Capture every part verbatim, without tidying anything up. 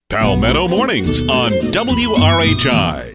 Palmetto Mornings on W R H I.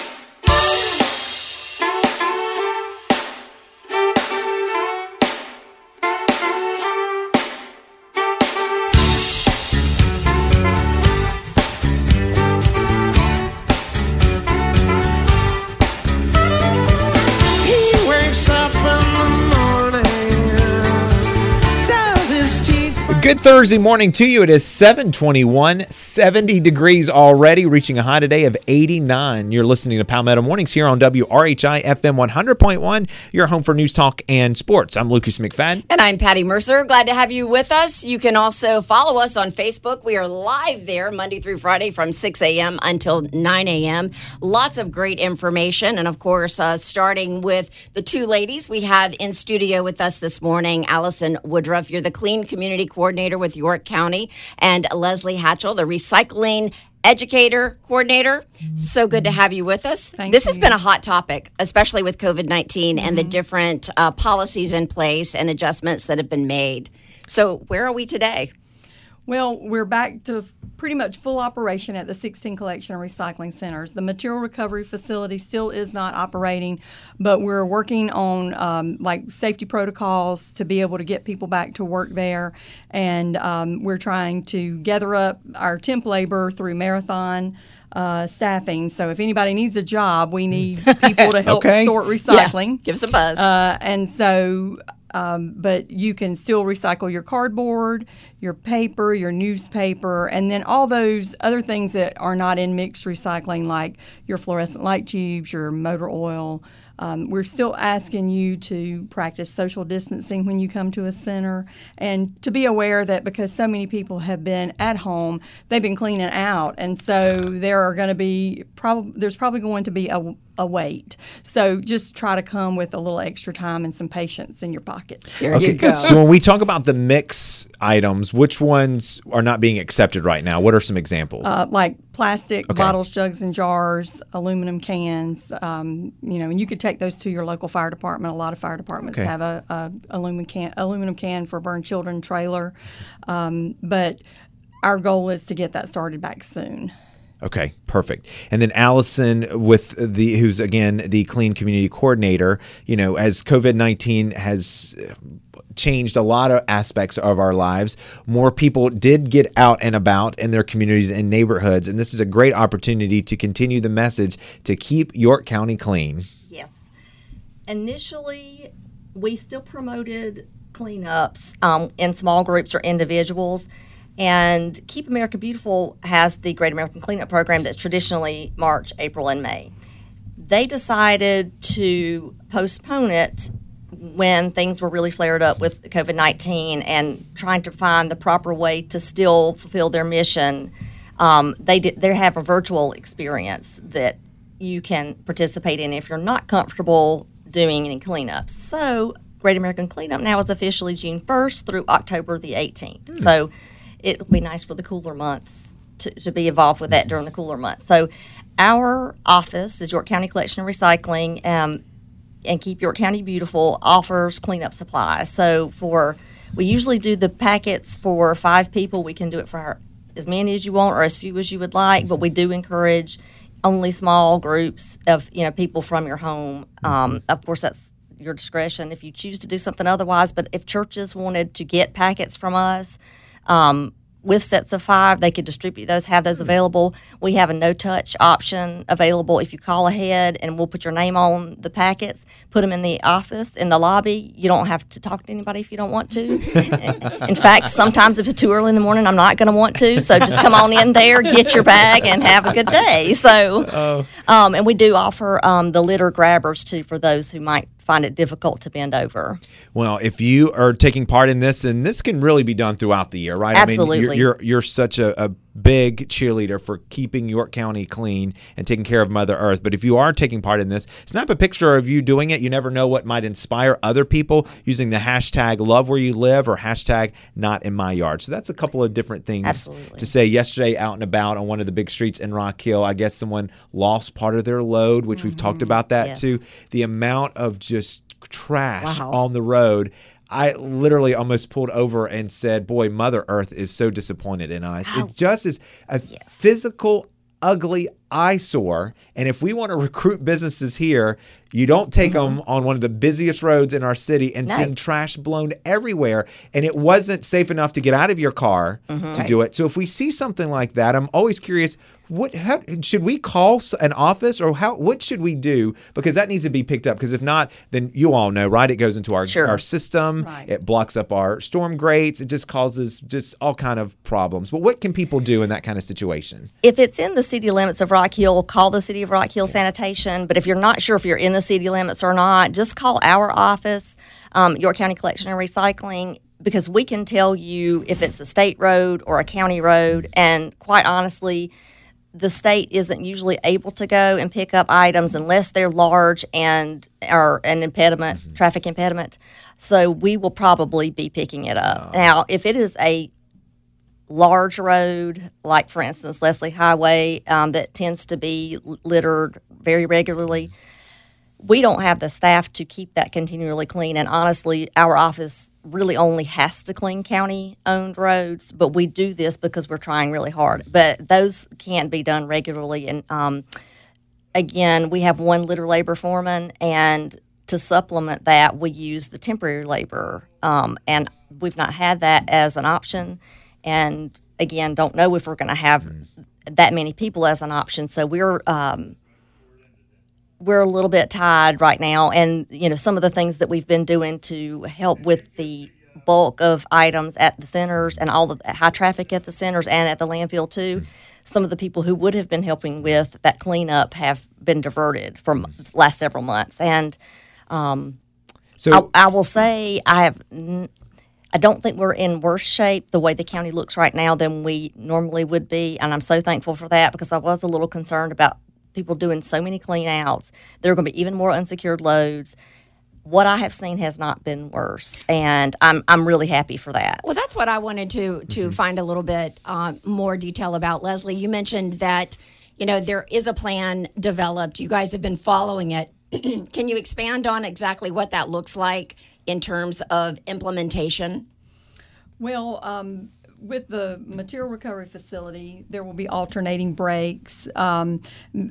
Good Thursday morning to you. It is seven twenty-one, seventy degrees already, reaching a high today of eighty-nine. You're listening to Palmetto Mornings here on W R H I F M one hundred point one, your home for news, talk, and sports. I'm Lucas McFadden. And I'm Patty Mercer. Glad to have you with us. You can also follow us on Facebook. We are live there Monday through Friday from six a.m. until nine a.m. Lots of great information. And, of course, uh, starting with the two ladies we have in studio with us this morning, Allison Woodruff. You're the Clean Community Coordinator with York County, and Leslie Hatchell, the Recycling Educator Coordinator. So good to have you with us. Thank this you. has been a hot topic, especially with COVID nineteen mm-hmm. and the different uh, policies in place and adjustments that have been made. So where are we today? Well, we're back to pretty much full operation at the sixteen collection and recycling centers. The material recovery facility still is not operating, but we're working on um, like safety protocols to be able to get people back to work there. And um, we're trying to gather up our temp labor through marathon uh, staffing. So if anybody needs a job, we need people to help okay. sort recycling. Yeah, give us a buzz. Uh, and so... Um, but you can still recycle your cardboard, your paper, your newspaper, and then all those other things that are not in mixed recycling, like your fluorescent light tubes, your motor oil. Um, we're still asking you to practice social distancing when you come to a center, and to be aware that because so many people have been at home, they've been cleaning out, and so there are going to be prob- there's probably going to be a, a wait. So just try to come with a little extra time and some patience in your pocket. There okay. you go. So when we talk about the mix items, which ones are not being accepted right now? What are some examples? Uh, like plastic okay. bottles, jugs, and jars, aluminum cans. Um, you know, and you could take those to your local fire department. A lot of fire departments okay. have a, a aluminum can, aluminum can for burn children trailer. Um, but our goal is to get that started back soon. Okay, perfect. And then Allison, with the who's again the Clean Community Coordinator, you know, as COVID nineteen has changed a lot of aspects of our lives, more people did get out and about in their communities and neighborhoods, and this is a great opportunity to continue the message to keep York County clean. Yes. Initially, we still promoted cleanups um, in small groups or individuals. And Keep America Beautiful has the Great American Cleanup Program that's traditionally March, April, and May. They decided to postpone it when things were really flared up with COVID nineteen and trying to find the proper way to still fulfill their mission. Um, they did, they have a virtual experience that you can participate in if you're not comfortable doing any cleanups. So Great American Cleanup now is officially June first through October the eighteenth. Hmm. So it'll be nice for the cooler months to, to be involved with that during the cooler months. So our office is York County Collection and Recycling, um, and Keep York County Beautiful offers cleanup supplies. So for we usually do the packets for five people. We can do it for as many as you want or as few as you would like, but we do encourage only small groups of you know people from your home. Um, of course, that's your discretion if you choose to do something otherwise. But if churches wanted to get packets from us, Um, with sets of five, they could distribute those, have those available. We have a no-touch option available if you call ahead, and we'll put your name on the packets, put them in the office, in the lobby. You don't have to talk to anybody if you don't want to. In fact, sometimes if it's too early in the morning, I'm not going to want to. So just come on in there, get your bag, and have a good day. So, oh. um, and we do offer um, the litter grabbers, too, for those who might find it difficult to bend over. Well, if you are taking part in this, and this can really be done throughout the year, right? Absolutely. I mean, you're you're, you're such a, a big cheerleader for keeping York County clean and taking care of Mother Earth. But if you are taking part in this, snap a picture of you doing it. You never know what might inspire other people using the hashtag love where you live or hashtag not in my yard. So that's a couple of different things Absolutely. to say. Yesterday out and about on one of the big streets in Rock Hill, I guess someone lost part of their load, which mm-hmm. we've talked about that yes. too. The amount of just trash wow. on the road. I literally almost pulled over and said, boy, Mother Earth is so disappointed in us. Oh. It just is a yes. physical, ugly eyesore. And if we want to recruit businesses here, you don't take mm-hmm. them on one of the busiest roads in our city and no. seeing trash blown everywhere. And it wasn't safe enough to get out of your car mm-hmm. to do it. So if we see something like that, I'm always curious, what how, should we call an office or how? What should we do? Because that needs to be picked up. Because if not, then you all know, right? It goes into our, sure. our system. Right. It blocks up our storm grates. It just causes just all kind of problems. But what can people do in that kind of situation? If it's in the city limits of Rock Hill, call the City of Rock Hill Sanitation. But if you're not sure if you're in the city limits or not, just call our office, um, York County Collection and Recycling, because we can tell you if it's a state road or a county road. And quite honestly, the state isn't usually able to go and pick up items unless they're large and are an impediment, mm-hmm. traffic impediment. So we will probably be picking it up. Oh. Now, if it is a large road, like for instance Leslie Highway, um, that tends to be littered very regularly, we don't have the staff to keep that continually clean. And honestly, our office really only has to clean county-owned roads, but we do this because we're trying really hard. But those can't be done regularly. And um, again, we have one litter labor foreman, and to supplement that, we use the temporary labor. Um, and we've not had that as an option. And again, don't know if we're going to have mm-hmm. that many people as an option. So we're um, we're a little bit tied right now. And you know, some of the things that we've been doing to help with the bulk of items at the centers and all the high traffic at the centers and at the landfill too. Mm-hmm. Some of the people who would have been helping with that cleanup have been diverted from the last several months. And um, so I, I will say I have. N- I don't think we're in worse shape the way the county looks right now than we normally would be, and I'm so thankful for that because I was a little concerned about people doing so many clean outs. There are going to be even more unsecured loads. What I have seen has not been worse, and I'm I'm really happy for that. Well, that's what I wanted to to mm-hmm. find a little bit uh, more detail about. Leslie, you mentioned that you know there is a plan developed. You guys have been following it. Can you expand on exactly what that looks like in terms of implementation? Well, um, with the material recovery facility, there will be alternating breaks. Um,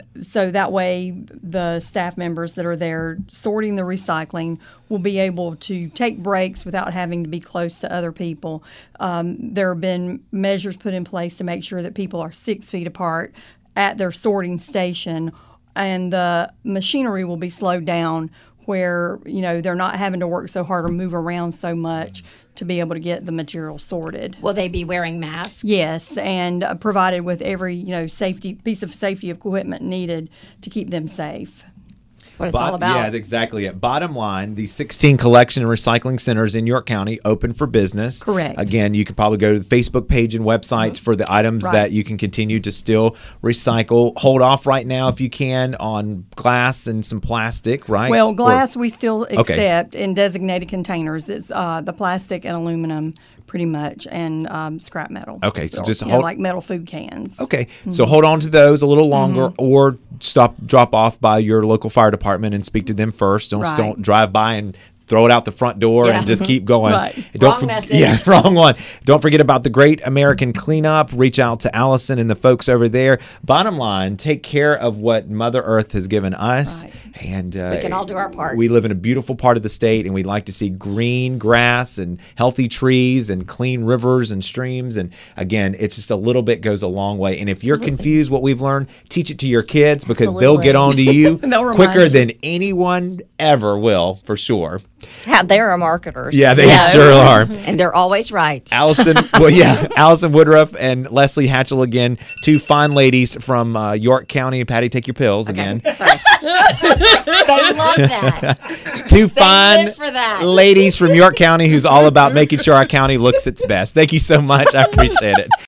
so that way the staff members that are there sorting the recycling will be able to take breaks without having to be close to other people. Um, there have been measures put in place to make sure that people are six feet apart at their sorting station, and the machinery will be slowed down where, you know, they're not having to work so hard or move around so much to be able to get the material sorted. Will they be wearing masks? Yes, and uh, provided with every, you know, safety piece of safety equipment needed to keep them safe. What it's Bot- all about. Yeah, that's exactly it. Bottom line, the sixteen collection and recycling centers in York County open for business. Correct. Again, you can probably go to the Facebook page and websites mm-hmm. for the items right. that you can continue to still recycle. Hold off right now if you can on glass and some plastic, right? Well, glass or, we still accept okay. in designated containers. It's uh, the plastic and aluminum pretty much, and um, scrap metal. Okay, so or, just hold, hold, know, like metal food cans. Okay, mm-hmm. so hold on to those a little longer, mm-hmm. or stop, drop off by your local fire department and speak to them first. Don't right. don't drive by and throw it out the front door yeah. and just keep going. Right. Don't wrong for- message. Yeah, wrong one. Don't forget about the Great American Cleanup. Reach out to Allison and the folks over there. Bottom line, take care of what Mother Earth has given us. Right. And uh, we can all do our part. We live in a beautiful part of the state, and we'd like to see green grass and healthy trees and clean rivers and streams. And again, it's just a little bit goes a long way. And if you're Absolutely. confused what we've learned, teach it to your kids because Absolutely. they'll get on to you They'll quicker remind you. than anyone ever will, for sure. How they're a marketers. Yeah, they Yeah. sure are. And they're always right. Allison, well, yeah, Allison Woodruff and Leslie Hatchell again, two fine ladies from uh, York County. Patty, take your pills again. Sorry. They love that. Two They fine live for that. ladies from York County who's all about making sure our county looks its best. Thank you so much. I appreciate it.